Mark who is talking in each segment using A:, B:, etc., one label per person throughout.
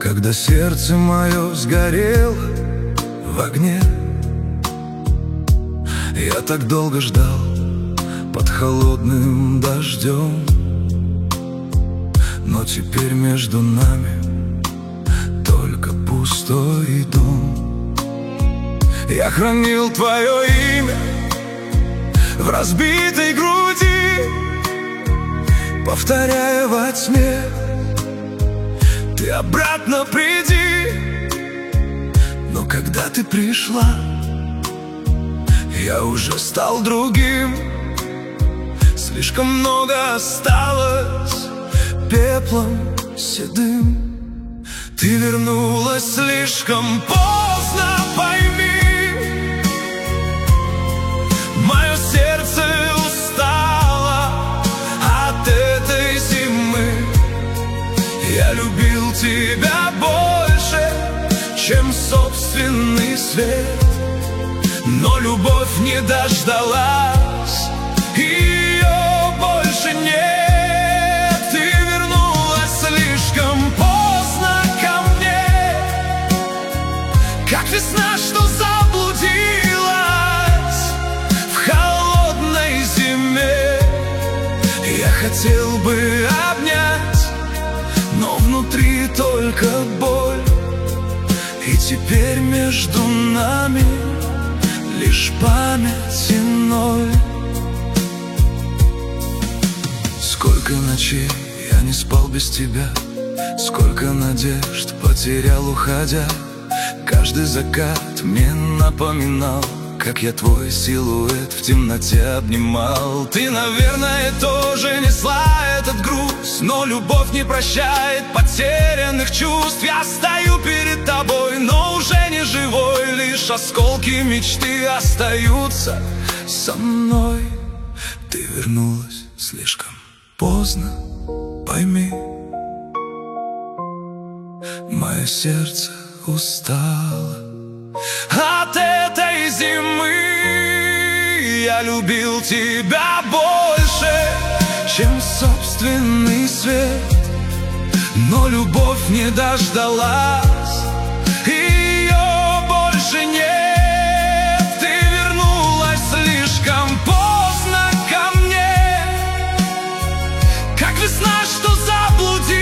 A: Когда сердце мое сгорело в огне, я так долго ждал под холодным дождем. Но теперь между нами только пустой дом. Я хранил твое имя в разбитой груди, повторяя во тьме: ты обратно приди. Но когда ты пришла, я уже стал другим. Слишком много осталось пеплом седым. Ты вернулась слишком поздно, пойми. Мое сердце устало от этой зимы. Я любил тебя больше, чем собственный свет. Но любовь не дождалась, ее больше нет. Ты вернулась слишком поздно ко мне, как весна, что заблудилась в холодной зиме. Я хотел бы обнять, но внутри только боль. И теперь между нами лишь память и ноль. Сколько ночей я не спал без тебя, сколько надежд потерял, уходя. Каждый закат мне напоминал, как я твой силуэт в темноте обнимал. Ты, наверное, тоже несла этот груз, но любовь не прощает потерянных чувств. Я стою перед тобой, но уже не живой. Лишь осколки мечты остаются со мной. Ты вернулась слишком поздно, пойми. Мое сердце устало от этой зимы. Я любил тебя больше, чем собственный свет. Но любовь не дождалась, ее больше нет. Ты вернулась слишком поздно ко мне, как весна, что заблудилась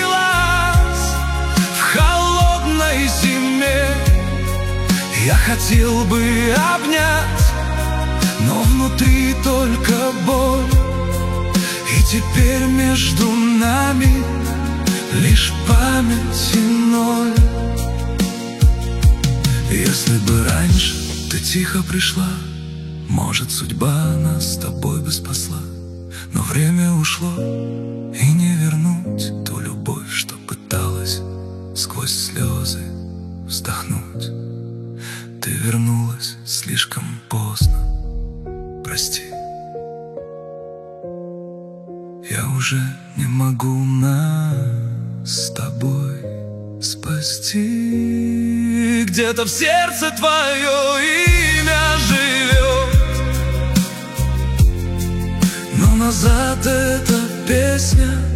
A: в холодной зиме. Я хотел бы обнять, но внутри только боль. И теперь между нами лишь память и ноль. Если бы раньше ты тихо пришла, может, судьба нас с тобой бы спасла. Но время ушло, и не вернуть ту любовь, что пыталась сквозь слезы вздохнуть. Ты вернулась слишком поздно, прости. Я уже не могу нас с тобой спасти. Где-то в сердце твое имя живет, но назад эта песня